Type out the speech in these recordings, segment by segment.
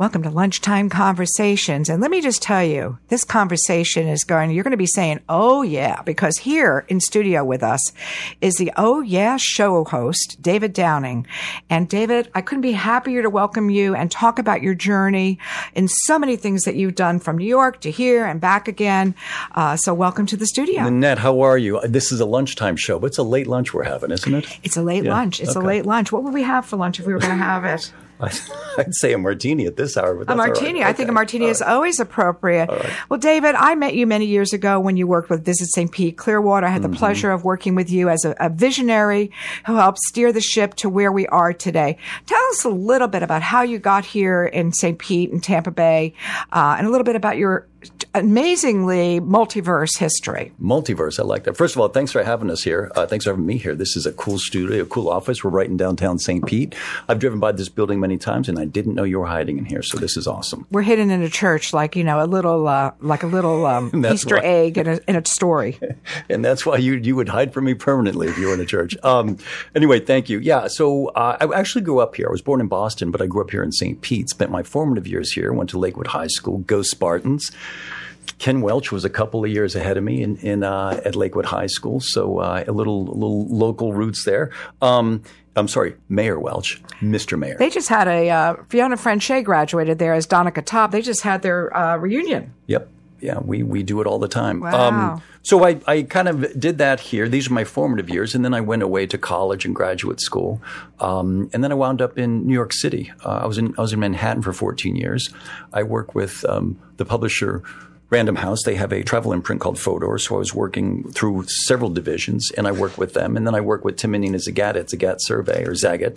Welcome to Lunchtime Conversations. And let me just tell you, this conversation you're going to be saying, oh yeah, because here in studio with us is the Oh Yeah show host, David Downing. And David, I couldn't be happier to welcome you and talk about your journey in so many things that you've done from New York to here and back again. So welcome to the studio. Lynette, how are you? This is a lunchtime show, but it's a late lunch we're having, isn't it? It's a late lunch. It's a late lunch. What would we have for lunch if we were going to have it? I'd say a martini at this hour. But that's a martini. Right. I think a martini is always appropriate. Well, David, I met you many years ago when you worked with Visit St. Pete Clearwater. I had the pleasure of working with you as a visionary who helped steer the ship to where we are today. Tell us a little bit about how you got here in St. Pete and Tampa Bay, and a little bit about your amazingly multiverse history. Multiverse, I like that. First of all, thanks for having us here. Thanks for having me here. This is a cool studio, a cool office. We're right in downtown St. Pete. I've driven by this building many times, and I didn't know you were hiding in here, so this is awesome. We're hidden in a church, like a little Easter egg in a story. And that's why you would hide from me permanently if you were in a church. Anyway, thank you. Yeah, so I actually grew up here. I was born in Boston, but I grew up here in St. Pete. Spent my formative years here. Went to Lakewood High School. Go Spartans. Ken Welch was a couple of years ahead of me at Lakewood High School, so a little local roots there. I'm sorry, Mayor Welch, Mr. Mayor. They just had Fiona Franche graduated there as Donica Top. They just had their reunion. Yep. Yeah, we do it all the time. Wow. So I kind of did that here. These are my formative years. And then I went away to college and graduate school. And then I wound up in New York City. I was in Manhattan for 14 years. I worked with the publisher Random House. They have a travel imprint called Fodor. So I was working through several divisions, and I worked with them. And then I worked with Tim and Nina Zagat at Zagat Survey, or Zagat.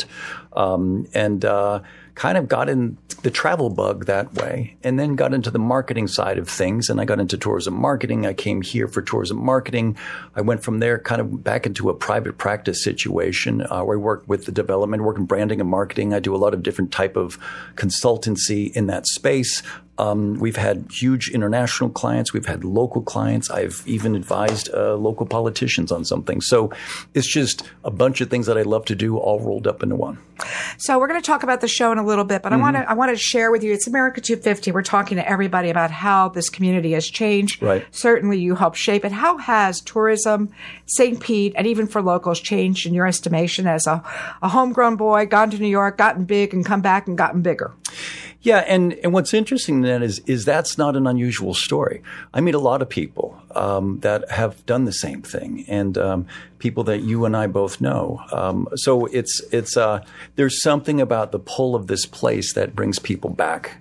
Kind of got in the travel bug that way, and then got into the marketing side of things. And I got into tourism marketing. I came here for tourism marketing. I went from there kind of back into a private practice situation where I work with the development, work in branding and marketing. I do a lot of different type of consultancy in that space. We've had huge international clients. We've had local clients. I've even advised local politicians on something. So it's just a bunch of things that I love to do all rolled up into one. So we're going to talk about the show in a little bit, but I want to share with you, it's America 250. We're talking to everybody about how this community has changed. Right. Certainly you helped shape it. How has tourism, St. Pete, and even for locals changed in your estimation as a homegrown boy, gone to New York, gotten big, and come back and gotten bigger? Yeah, and what's interesting then is that's not an unusual story. I meet a lot of people that have done the same thing, and people that you and I both know. So it's there's something about the pull of this place that brings people back.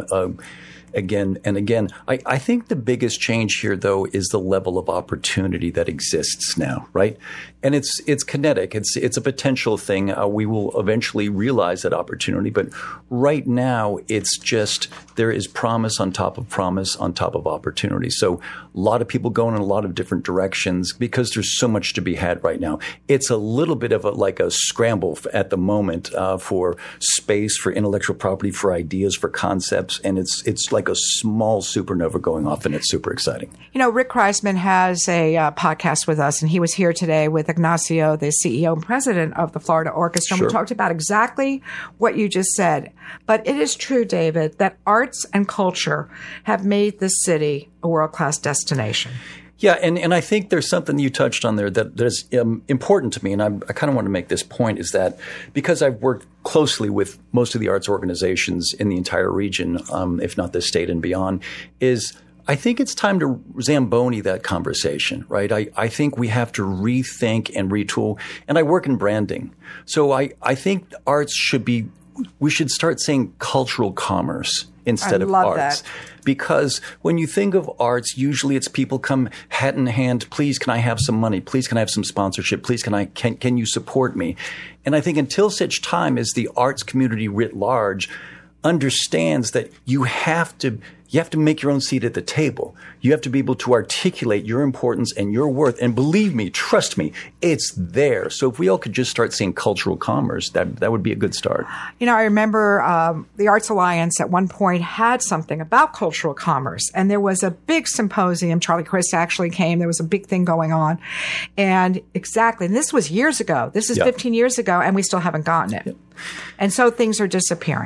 Again and again. I think the biggest change here, though, is the level of opportunity that exists now, right? And it's kinetic. It's a potential thing. We will eventually realize that opportunity. But right now, it's just there is promise on top of opportunity. So a lot of people going in a lot of different directions because there's so much to be had right now. It's a little bit of like a scramble at the moment for space, for intellectual property, for ideas, for concepts. And it's like a small supernova going off, and it's super exciting. You know, Rick Kreisman has a podcast with us, and he was here today with Ignacio, the CEO and president of the Florida Orchestra. Sure. And we talked about exactly what you just said. But it is true, David, that arts and culture have made this city a world-class destination. Yeah, and I think there's something you touched on there that is important to me, and I kind of want to make this point, is that because I've worked closely with most of the arts organizations in the entire region, if not the state and beyond, is I think it's time to Zamboni that conversation, right? I think we have to rethink and retool, and I work in branding. So I think arts we should start saying cultural commerce instead of arts. That. Because when you think of arts, usually it's people come hat in hand, please can I have some money? Please can I have some sponsorship? Please can you support me? And I think until such time as the arts community writ large understands that you have to make your own seat at the table. You have to be able to articulate your importance and your worth. And believe me, trust me, it's there. So if we all could just start seeing cultural commerce, that would be a good start. You know, I remember the Arts Alliance at one point had something about cultural commerce. And there was a big symposium. Charlie Crist actually came. There was a big thing going on. And exactly, and this was years ago. This is 15 years ago, and we still haven't gotten it. And so things are disappearing.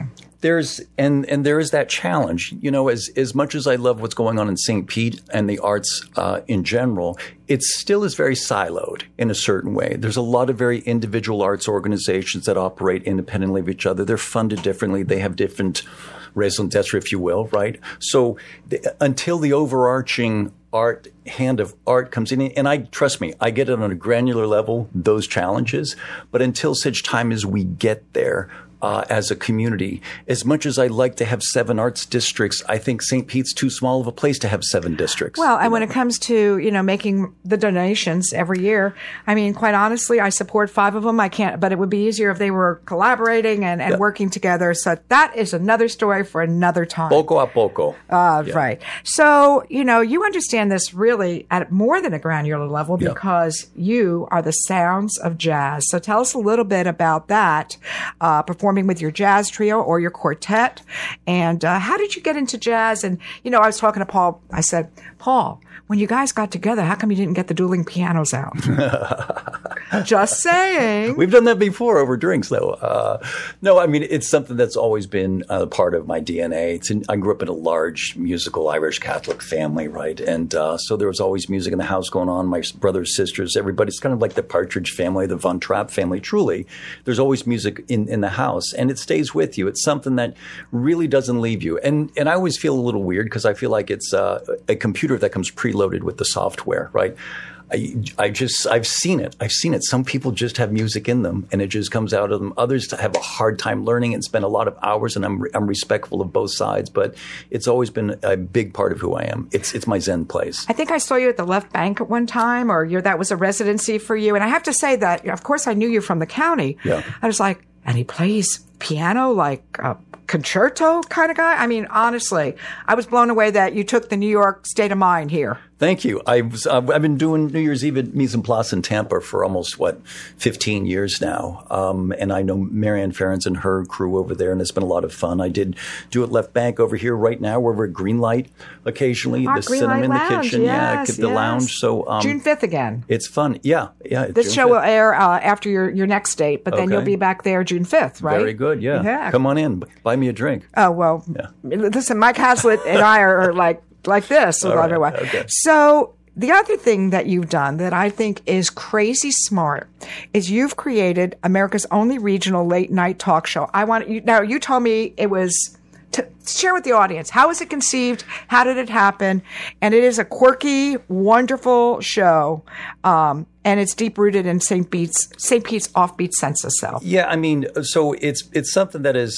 there is that challenge. You know, as much as I love what's going on in St. Pete and the arts in general, it still is very siloed in a certain way. There's a lot of very individual arts organizations that operate independently of each other. They're funded differently. They have different raison d'etre, if you will, right? So until the overarching hand of art comes in, and trust me, I get it on a granular level, those challenges, but until such time as we get there, as a community, as much as I like to have 7 arts districts, I think St. Pete's too small of a place to have 7 districts. Well, and when it comes to, making the donations every year, I mean, quite honestly, I support 5 of them. I can't, but it would be easier if they were collaborating and working together. So that is another story for another time. Poco a poco. Right. So, you understand this really at more than a granular level because you are the sounds of jazz. So tell us a little bit about that, performing with your jazz trio or your quartet. And how did you get into jazz? And, I was talking to Paul. I said, Paul, when you guys got together, how come you didn't get the dueling pianos out? Just saying. We've done that before over drinks, though. No, I mean, it's something that's always been part of my DNA. I grew up in a large musical Irish Catholic family, right? And so there was always music in the house going on. My brothers, sisters, everybody's kind of like the Partridge family, the Von Trapp family. Truly, there's always music in the house, and it stays with you. It's something that really doesn't leave you. And I always feel a little weird because I feel like it's a computer that comes preloaded with the software, right? I've seen it. Some people just have music in them and it just comes out of them. Others have a hard time learning and spend a lot of hours, and I'm respectful of both sides, but it's always been a big part of who I am. It's my Zen place. I think I saw you at the Left Bank at one time, or that was a residency for you. And I have to say that, of course, I knew you from the county. Yeah. I was like, and he plays piano like a concerto kind of guy. I mean, honestly, I was blown away that you took the New York state of mind here. Thank you. I've been doing New Year's Eve at Mise en Place in Tampa for almost, 15 years now. And I know Marianne Ferens and her crew over there, and it's been a lot of fun. I did do it Left Bank over here right now. We're at Greenlight occasionally, the cinema in the kitchen, the lounge. So June 5th again. It's fun. Yeah. This June show 5th. Will air after your next date, but then you'll be back there June 5th, right? Very good. Yeah. Come on in. Buy me a drink. Oh, well, listen, Mike Haslett and I are like this with everyone. Okay. So the other thing that you've done that I think is crazy smart is you've created America's only regional late night talk show. You told me it was to share with the audience. How was it conceived? How did it happen? And it is a quirky, wonderful show. And it's deep rooted in St. Pete's offbeat sense of self. Yeah, I mean, so it's something that is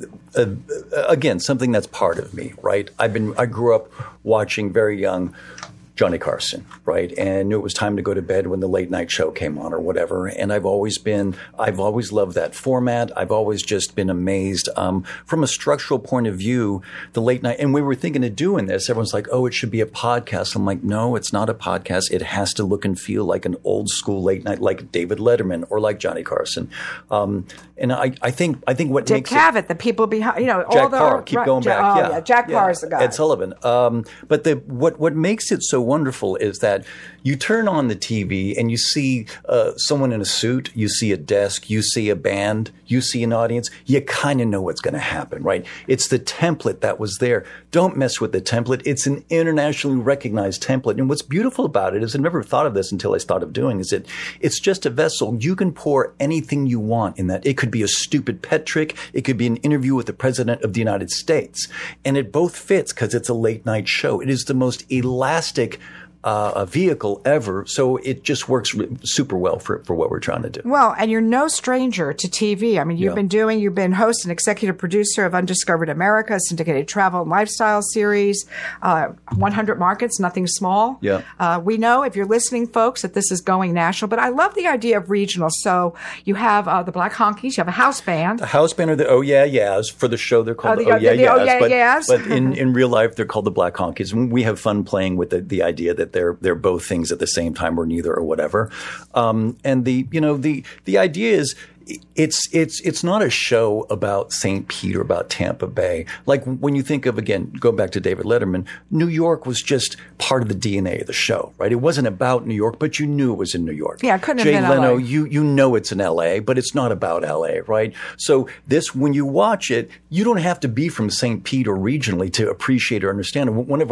again something that's part of me, right? I grew up watching very young Johnny Carson, right? And knew it was time to go to bed when the late night show came on or whatever. And I've always loved that format. I've always just been amazed. From a structural point of view, the late night, and we were thinking of doing this, everyone's like, oh, it should be a podcast. I'm like, no, it's not a podcast. It has to look and feel like an old school late night, like David Letterman or like Johnny Carson. And I think what Dick makes Cavett, the people behind, Jack Parr, keep going back. Jack Parr is the guy. Ed Sullivan. But what makes it so wonderful is that you turn on the TV and you see someone in a suit, you see a desk, you see a band, you see an audience. You kind of know what's going to happen, right? It's the template that was there. Don't mess with the template. It's an internationally recognized template. And what's beautiful about it is, I never thought of this until I started doing, is that it's just a vessel. You can pour anything you want in that. It could be a stupid pet trick. It could be an interview with the President of the United States. And it both fits because it's a late night show. It is the most elastic a vehicle ever. So it just works super well for what we're trying to do. Well, and you're no stranger to TV. I mean, you've been host and executive producer of Undiscovered America, a syndicated travel and lifestyle series, 100 Markets, Nothing Small. Yeah. We know, if you're listening, folks, that this is going national, but I love the idea of regional. So you have the Black Honkies, you have a house band. A house band, or the Oh Yeah Yeahs. For the show, they're called the Oh Yeah Yeahs. But in real life, they're called the Black Honkies. And we have fun playing with the idea that they're both things at the same time, or neither, or whatever. And the idea is, it's not a show about St. Pete or about Tampa Bay. Like when you think of, again, go back to David Letterman, New York was just part of the DNA of the show, right? It wasn't about New York, but you knew it was in New York. Yeah, it couldn't Jay have been Leno, LA. you know it's in LA, but it's not about LA, right? So this, when you watch it, you don't have to be from St. Pete or regionally to appreciate or understand it. One of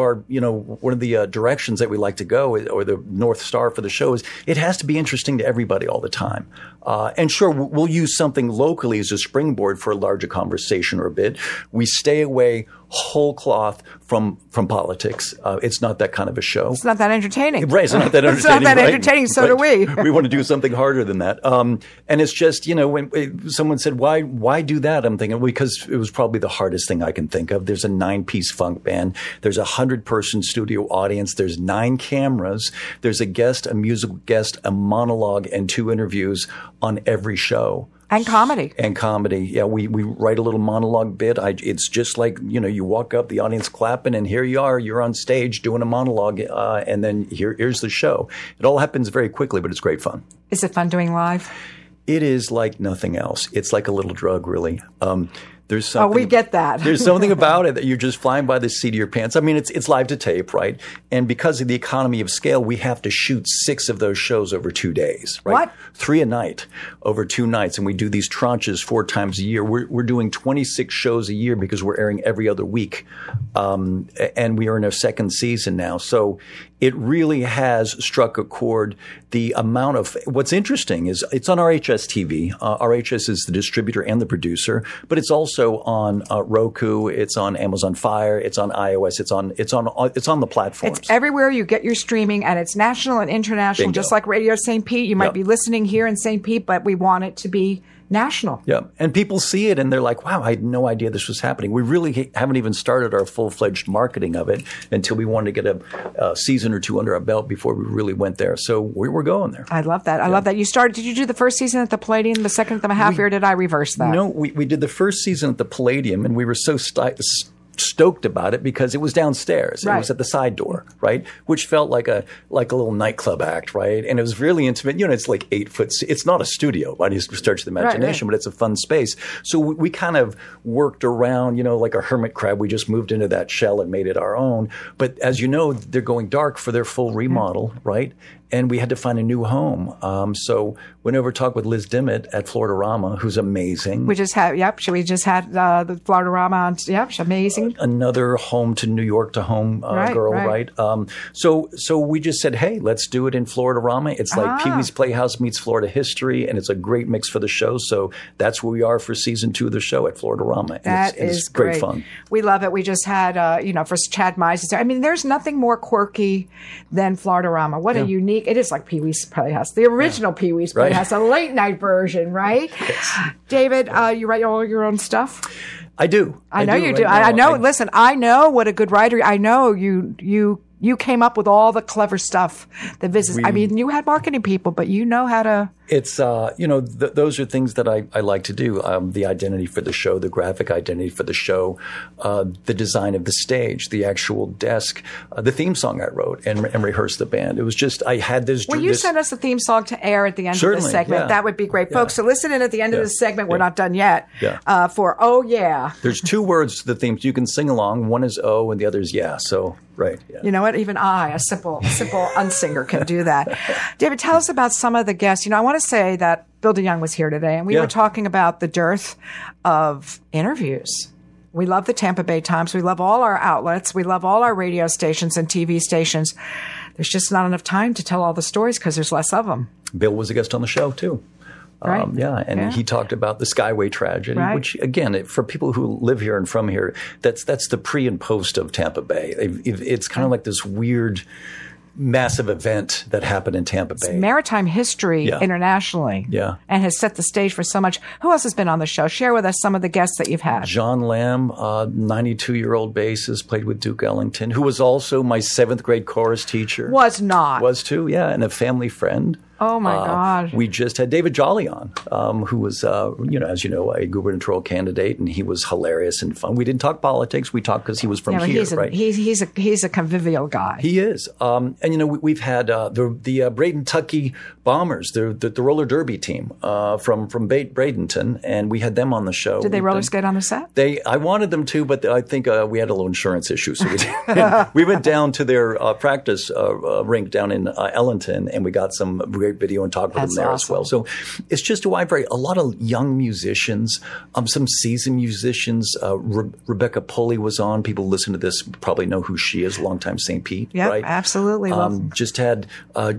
the directions that we like to go, or the North Star for the show, is it has to be interesting to everybody all the time. And sure, we'll use something locally as a springboard for a larger conversation or a bit. We stay away whole cloth from politics. It's not that kind of a show. It's not that entertaining. Right, it's not that entertaining. It's not that right? entertaining, so do we. We want to do something harder than that. And it's just, when someone said, why do that? I'm thinking, because it was probably the hardest thing I can think of. There's a 9-piece funk band. There's a 100-person studio audience. There's 9 cameras. There's a guest, a musical guest, a monologue, and 2 interviews on every show. And comedy. And comedy. Yeah, we write a little monologue bit. It's just like, you walk up, the audience clapping, and here you are, you're on stage doing a monologue, and then here's the show. It all happens very quickly, but it's great fun. Is it fun doing live? It is like nothing else. It's like a little drug, really. There's something. Oh, we get that. There's something about it that you're just flying by the seat of your pants. I mean, it's live to tape, right? And because of the economy of scale, we have to shoot 6 of those shows over 2 days, right? What? 3 a night over 2 nights, and we do these tranches 4 times a year. We're doing 26 shows a year because we're airing every other week, and we are in our 2nd season now. So it really has struck a chord. The amount of what's interesting is it's on RHS TV. RHS is the distributor and the producer, but it's also on Roku. It's on Amazon Fire. It's on iOS. It's on the platforms. It's everywhere you get your streaming, and it's national and international, Bingo. just like Radio St. Pete. You might be listening here in St. Pete, but we want it to be national. Yeah. And people see it and they're like, wow, I had no idea this was happening. We really haven't even started our full-fledged marketing of it until we wanted to get a season or 2 under our belt before we really went there. So we're going there. I love that. I love that. Did you do the first season at the Palladium, the second at the Half, or did I reverse that? No, we did the first season at the Palladium, and we were so stoked about it because it was downstairs. Right. It was at the side door, right? Which felt like a little nightclub act, right? And it was really intimate. It's like 8 foot. It's not a studio by any stretch of the imagination, right. But it's a fun space. So we kind of worked around, like a hermit crab. We just moved into that shell and made it our own. But as you know, they're going dark for their full remodel, right? And we had to find a new home. So went over to talk with Liz Dimmitt at Florida-Rama, who's amazing. We just had the Florida-Rama on. Yep, she's amazing. Another home to New York to home girl, right? So we just said, hey, let's do it in Florida-Rama. It's like Pee-wee's Playhouse meets Florida history, and it's a great mix for the show. So that's where we are for season 2 of the show at Florida-Rama. It's great fun. We love it. We just had, for Chad Mize. I mean, there's nothing more quirky than Florida-Rama. What a unique. It is like Pee-wee's Playhouse, the original Pee-wee's Playhouse, a late night version, right? Yes. David, you write all your own stuff? I do. I know you do. I know. Listen, I know what a good writer. I know you came up with all the clever stuff. You had marketing people, but you know how to. It's, those are things that I like to do. The identity for the show, the graphic identity for the show, the design of the stage, the actual desk, the theme song I wrote and rehearsed the band. It was just, I had this. Will you send us the theme song to air at the end of this segment? Yeah. That would be great. Folks, so listen in at the end of this segment. We're not done yet. Yeah. For Oh Yeah. There's 2 words to the theme. You can sing along. One is oh and the other is yeah. So, right. Yeah. You know what? Even a simple unsinger can do that. David, tell us about some of the guests. I want to say that Bill DeYoung was here today, and we were talking about the dearth of interviews. We love the Tampa Bay Times. We love all our outlets. We love all our radio stations and TV stations. There's just not enough time to tell all the stories because there's less of them. Bill was a guest on the show, too. Right. He talked about the Skyway tragedy, which, again, for people who live here and from here, that's the pre and post of Tampa Bay. It's kind of like this weird, massive event that happened in Tampa Bay. It's maritime history internationally. Yeah. And has set the stage for so much. Who else has been on the show? Share with us some of the guests that you've had. John Lamb, 92-year-old bassist, played with Duke Ellington, who was also my 7th grade chorus teacher. Was not. Was too, yeah, and a family friend. Oh, my God. We just had David Jolly on, who was, as you know, a gubernatorial candidate, and he was hilarious and fun. We didn't talk politics. We talked because he was from here, right? He's a convivial guy. He is. We've had the Braden Tucky Bombers, the roller derby team from Bradenton, and we had them on the show. Did they roller skate on the set? I wanted them to, but I think we had a little insurance issue, so we went down to their practice rink down in Ellington, and we got some great video and talked with them there as well. So it's just a wide variety. A lot of young musicians, some seasoned musicians. Rebecca Pulley was on. People listen to this probably know who she is. Longtime St. Pete, yeah, right? Absolutely. Just had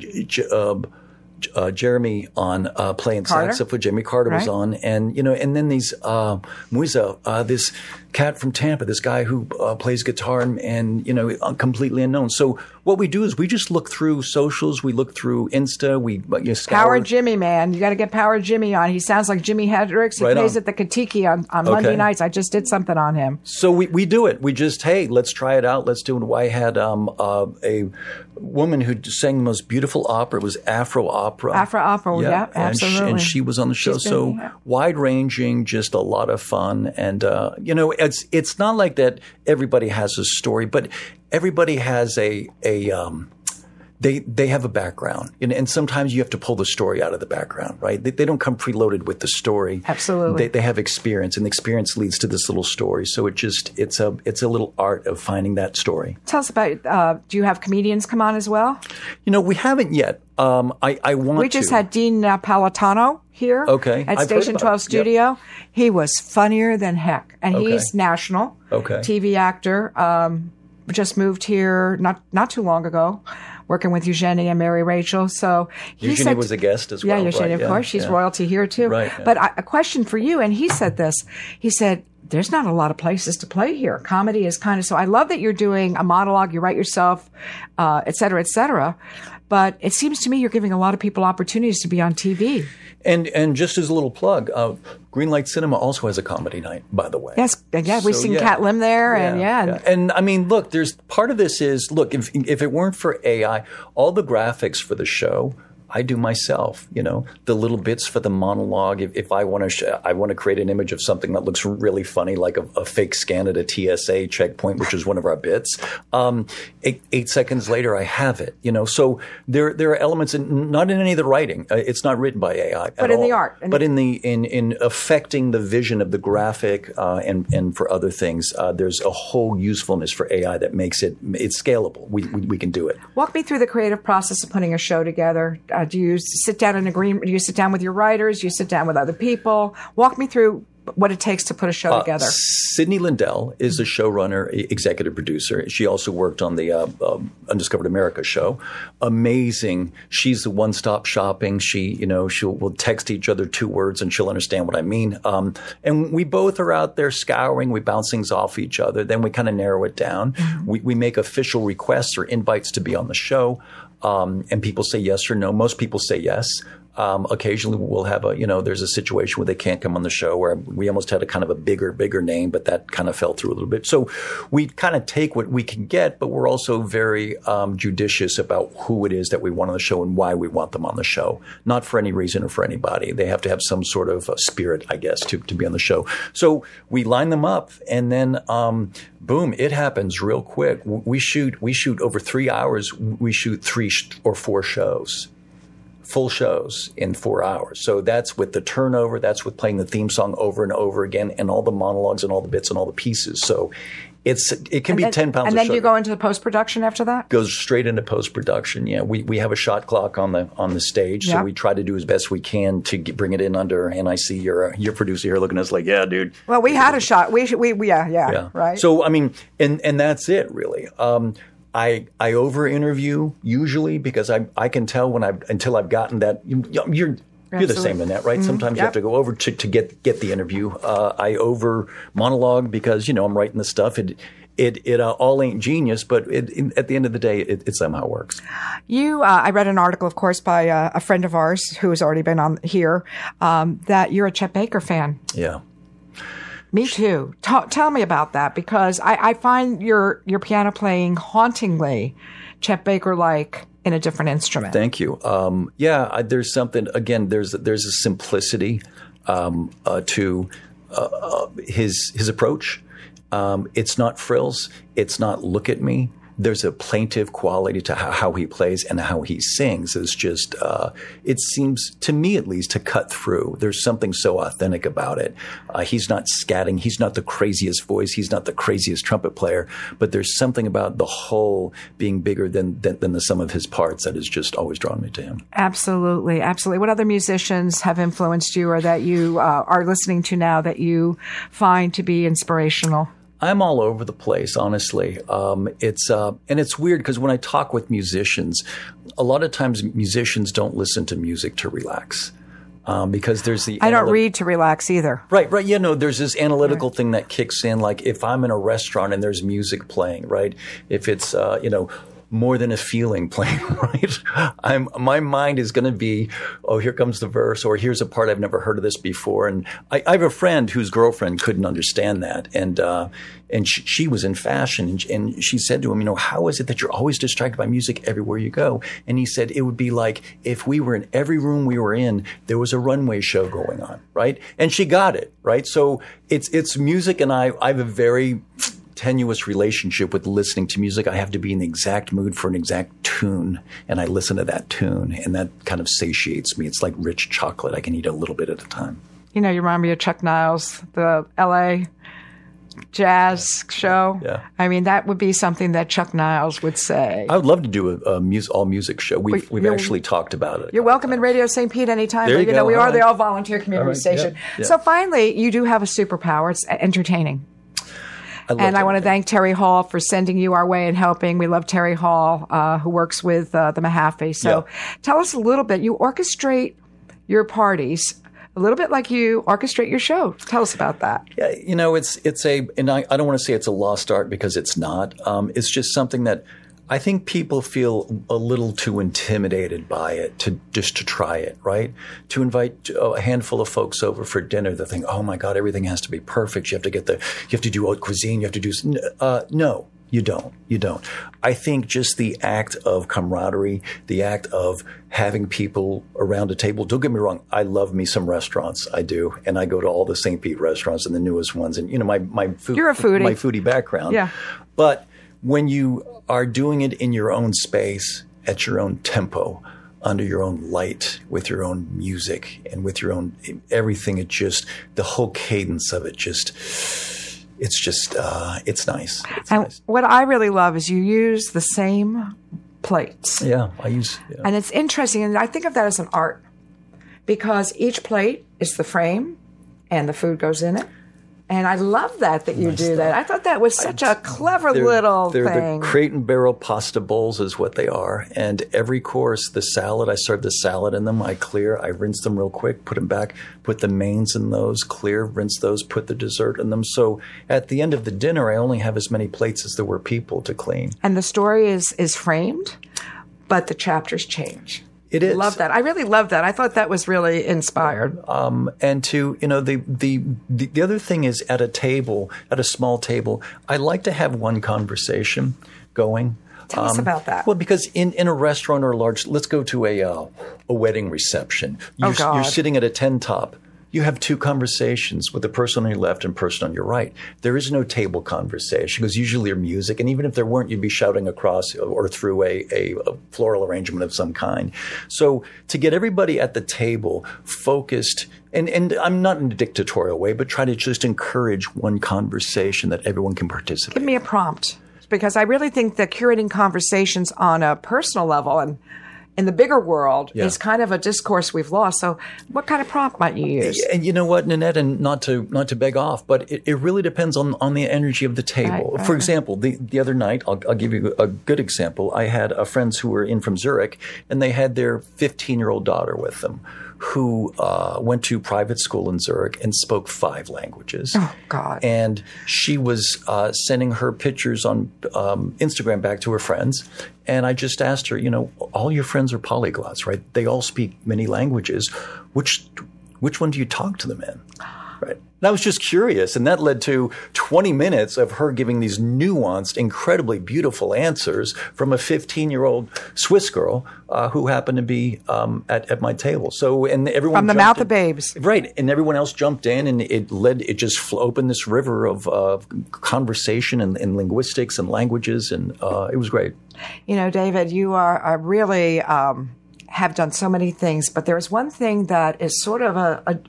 Jeremy on playing saxophone. Jimmy Carter was on, and and then these Muiza, this cat from Tampa, this guy who plays guitar and completely unknown. So what we do is we just look through socials, we look through Insta, we scour. Power Jimmy, man, you got to get Power Jimmy on. He sounds like Jimi Hendrix. He plays at the Katiki on Monday nights. I just did something on him. So we do it. We just let's try it out. Let's do it. I had a woman who sang the most beautiful opera. It was Afro opera. Afro opera, yeah, absolutely. And she was on the show. Wide ranging, just a lot of fun, and it's not like that everybody has a story, but everybody has they have a background, and sometimes you have to pull the story out of the background, right? They don't come preloaded with the story. Absolutely. They have experience, and the experience leads to this little story. So it's a little art of finding that story. Tell us about, do you have comedians come on as well? We haven't yet. I want to. We just had Dean Napolitano here at Station 12 Studio. Yep. He was funnier than heck. And he's national TV actor. Just moved here not too long ago, working with Eugenie and Mary Rachel. So Eugenie was a guest as well. Yeah, Eugenie, of course. She's royalty here too. Right. Yeah. But a question for you, and he said this. He said, there's not a lot of places to play here. Comedy is kind of, so I love that you're doing a monologue, you write yourself, et cetera, et cetera. But it seems to me you're giving a lot of people opportunities to be on TV. And just as a little plug, Greenlight Cinema also has a comedy night, by the way. Yes, we've seen Kat Lim there, And I mean, look, there's part of this is, look, if it weren't for AI, all the graphics for the show I do myself, the little bits for the monologue. If I want to create an image of something that looks really funny, like a fake scan at a TSA checkpoint, which is one of our bits. 8 seconds later, I have it. So there are elements, not in any of the writing. It's not written by AI, but in the art, but in affecting the vision of the graphic and for other things. There's a whole usefulness for AI that makes it's scalable. We can do it. Walk me through the creative process of putting a show together. Do you sit down in agreement? Do you sit down with your writers? Do you sit down with other people? Walk me through what it takes to put a show together. Sydney Lindell is a showrunner, executive producer. She also worked on the Undiscovered America show. Amazing. She's the one-stop shopping. We'll text each other 2 words and she'll understand what I mean. And we both are out there scouring. We bounce things off each other. Then we kind of narrow it down. Mm-hmm. We make official requests or invites to be on the show. And people say yes or no. Most people say yes. Occasionally we'll have there's a situation where they can't come on the show, where we almost had a kind of a bigger name, but that kind of fell through a little bit. So we kind of take what we can get, but we're also very judicious about who it is that we want on the show and why we want them on the show. Not for any reason or for anybody. They have to have some sort of spirit, I guess, to be on the show. So we line them up, and then boom, it happens real quick. We shoot over 3 hours. We shoot 3 or 4 shows. Full shows in 4 hours. So that's with the turnover, that's with playing the theme song over and over again, and all the monologues and all the bits and all the pieces. So it can be 10 pounds of sugar. And then you go into the post-production after that? Goes straight into post-production, yeah. We have a shot clock on the stage, so we try to do as best we can to bring it in under, and I see your producer here looking at us like, yeah, dude. Well, we had a shot. Yeah, right. So, I mean, and that's it, really. I over interview usually because I can tell until I've gotten that you're the same in that, right? Mm-hmm. Sometimes you have to go over to get the interview. I over monologue because I'm writing the stuff. It all ain't genius, but at the end of the day, it somehow works. I read an article, of course, by a friend of ours who has already been on here, that you're a Chet Baker fan. Yeah. Me too. Tell me about that, because I find your piano playing hauntingly Chet Baker-like in a different instrument. Thank you. There's something, again, there's a simplicity to his approach. It's not frills. It's not look at me. There's a plaintive quality to how he plays and how he sings. It's just, it seems, to me at least, to cut through. There's something so authentic about it. He's not scatting. He's not the craziest voice. He's not the craziest trumpet player. But there's something about the whole being bigger than the sum of his parts that has just always drawn me to him. Absolutely. Absolutely. What other musicians have influenced you, or that you are listening to now, that you find to be inspirational? I'm all over the place, honestly. It's weird because when I talk with musicians, a lot of times musicians don't listen to music to relax. Because there's I don't read to relax either. Right. Yeah, no, there's this analytical thing that kicks in. Like if I'm in a restaurant and there's music playing, right? If it's, more than a feeling playing, right? My mind is going to be, oh, here comes the verse, or here's a part I've never heard of this before. And I have a friend whose girlfriend couldn't understand that. And she was in fashion, and she said to him, how is it that you're always distracted by music everywhere you go? And he said, it would be like if we were in every room we were in, there was a runway show going on, right? And she got it, right? So it's music, and I have a very tenuous relationship with listening to music. I have to be in the exact mood for an exact tune, and I listen to that tune, and that kind of satiates me. It's like rich chocolate. I can eat a little bit at a time. You remind me of Chuck Niles, the L.A. jazz show. Yeah. I mean, that would be something that Chuck Niles would say. I would love to do a all music show. We've actually talked about it. You're welcome in Radio St. Pete anytime. There you go. We are the all-volunteer community station. Yeah. So finally, you do have a superpower. It's entertaining. I want to thank Terry Hall for sending you our way and helping. We love Terry Hall, who works with the Mahaffey. So tell us a little bit. You orchestrate your parties a little bit like you orchestrate your show. Tell us about that. Yeah, and I don't want to say it's a lost art, because it's not. It's just something that I think people feel a little too intimidated by it to try it, right? To invite a handful of folks over for dinner, they think, oh my God, everything has to be perfect. You have to do haute cuisine. You have to do, no, you don't. You don't. I think just the act of camaraderie, the act of having people around a table. Don't get me wrong. I love me some restaurants. I do. And I go to all the St. Pete restaurants and the newest ones. And, my food, you're a foodie. My foodie background. Yeah. But when you are doing it in your own space, at your own tempo, under your own light, with your own music and with your own everything, the whole cadence of it it's nice. Nice. What I really love is you use the same plates. Yeah, And it's interesting, and I think of that as an art, because each plate is the frame and the food goes in it. And I love that you do that. I thought that was such a clever little thing. They're the crate and barrel pasta bowls is what they are. And every course, the salad, I serve the salad in them. I rinse them real quick, put them back, put the mains in those, clear, rinse those, put the dessert in them. So at the end of the dinner, I only have as many plates as there were people to clean. And the story is framed, but the chapters change. It is. Love that. I really love that. I thought that was really inspired. And the other thing is at a small table, I like to have one conversation going. Tell us about that. Well, because in a restaurant or let's go to a wedding reception. You're sitting at a 10 top. You have two conversations with the person on your left and person on your right. There is no table conversation, because usually there's music. And even if there weren't, you'd be shouting across or through a floral arrangement of some kind. So to get everybody at the table focused, and I'm not in a dictatorial way, but try to just encourage one conversation that everyone can participate. Give me a prompt, because I really think that curating conversations on a personal level and in the bigger world is kind of a discourse we've lost. So what kind of prompt might you use? And you know what, Nanette, and not to beg off, but it really depends on the energy of the table. Right. For example, the other night, I'll give you a good example. I had friends who were in from Zurich, and they had their 15-year-old daughter with them, who went to private school in Zurich and spoke 5 languages. Oh, God. And she was sending her pictures on Instagram back to her friends. And I just asked her, all your friends are polyglots, right? They all speak many languages. Which one do you talk to them in? Right. And I was just curious, and that led to 20 minutes of her giving these nuanced, incredibly beautiful answers from a 15-year-old Swiss girl who happened to be at my table. So, and everyone from the mouth of babes, right? And everyone else jumped in, and it just opened this river of conversation and linguistics and languages, and it was great. You know, David, you are really have done so many things, but there's one thing that is sort of a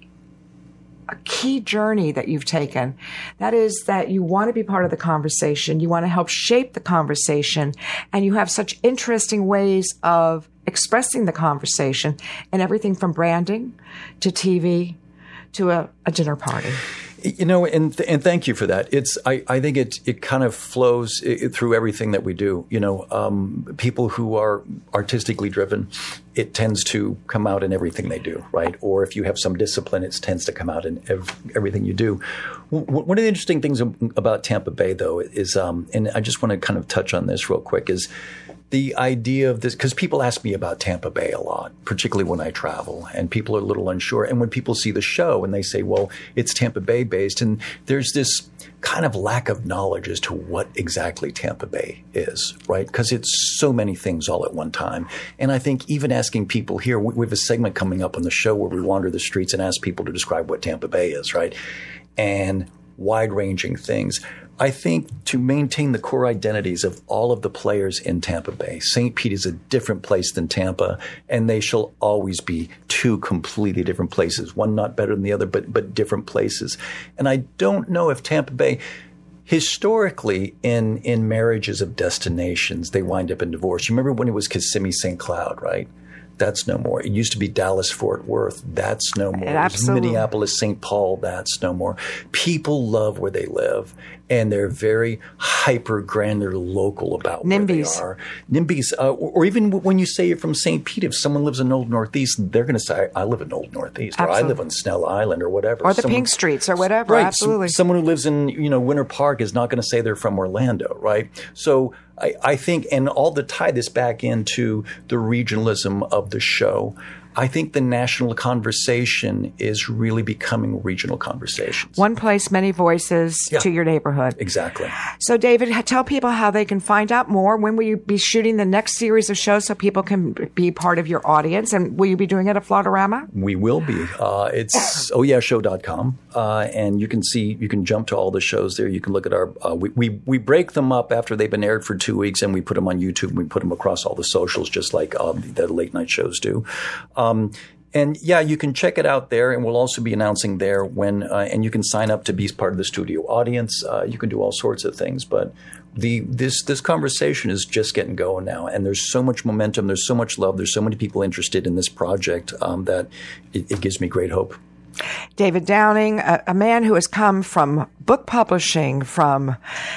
key journey that you've taken. That is that you want to be part of the conversation. You want to help shape the conversation. And you have such interesting ways of expressing the conversation in everything from branding to TV to a dinner party. You know, and thank you for that. I think it kind of flows through everything that we do. You know, people who are artistically driven, it tends to come out in everything they do, right? Or if you have some discipline, it tends to come out in everything you do. One of the interesting things about Tampa Bay, though, is, and I just want to kind of touch on this real quick, is the idea of this, because people ask me about Tampa Bay a lot, particularly when I travel, and people are a little unsure. And when people see the show and they say, well, it's Tampa Bay based, and there's this kind of lack of knowledge as to what exactly Tampa Bay is, right? Because it's so many things all at one time. And I think even asking people here, we have a segment coming up on the show where we wander the streets and ask people to describe what Tampa Bay is, right? And wide-ranging things. I think to maintain the core identities of all of the players in Tampa Bay, St. Pete is a different place than Tampa, and they shall always be two completely different places, one not better than the other, but different places. And I don't know if Tampa Bay, historically, in marriages of destinations, they wind up in divorce. You remember when it was Kissimmee St. Cloud, right? That's no more. It used to be Dallas-Fort Worth. That's no more. Absolutely. Minneapolis-St. Paul. That's no more. People love where they live, and they're very hyper-granular local about where they are. NIMBYs. Or even when you say you're from St. Pete, if someone lives in Old Northeast, they're going to say, I live in Old Northeast, Absolutely. or I live on Snell Island, or whatever. Or the Pink Streets, or whatever. Right. Absolutely. Someone who lives in, Winter Park is not going to say they're from Orlando, right? So I think, and all to tie this back into the regionalism of the show, I think the national conversation is really becoming regional conversations. One place, many voices to your neighborhood. Exactly. So, David, tell people how they can find out more. When will you be shooting the next series of shows so people can be part of your audience? And will you be doing it at Florida-rama? We will be. It's ohyeahshow.com. And you can jump to all the shows there. You can look at our, we break them up after they've been aired for 2 weeks, and we put them on YouTube, and we put them across all the socials, just like the late night shows do. And yeah, you can check it out there, and we'll also be announcing there when, and you can sign up to be part of the studio audience. You can do all sorts of things, but this conversation is just getting going now, and there's so much momentum, there's so much love, there's so many people interested in this project that it gives me great hope. David Downing, a man who has come from book publishing, from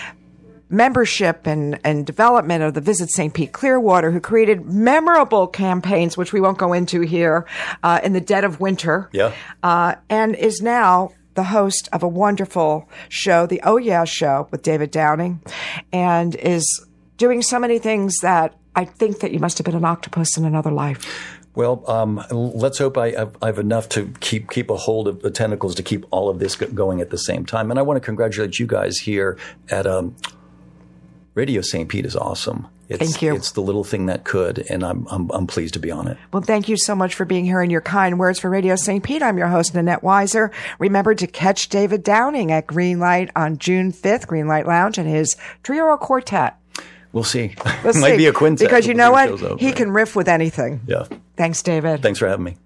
membership and development of the Visit St. Pete Clearwater, who created memorable campaigns, which we won't go into here, in the dead of winter. Yeah. And is now the host of a wonderful show, The Oh Yeah Show with David Downing, and is doing so many things that I think that you must have been an octopus in another life. Well, let's hope I have enough to keep a hold of the tentacles to keep all of this going at the same time. And I want to congratulate you guys here at Radio St. Pete is awesome. Thank you. It's the little thing that could, and I'm pleased to be on it. Well, thank you so much for being here and your kind words for Radio St. Pete. I'm your host, Nanette Weiser. Remember to catch David Downing at Greenlight on June 5th, Greenlight Lounge, and his trio or quartet. We'll see. We'll Might be a quintet. Because you know what? He can riff with anything. Yeah. Thanks, David. Thanks for having me.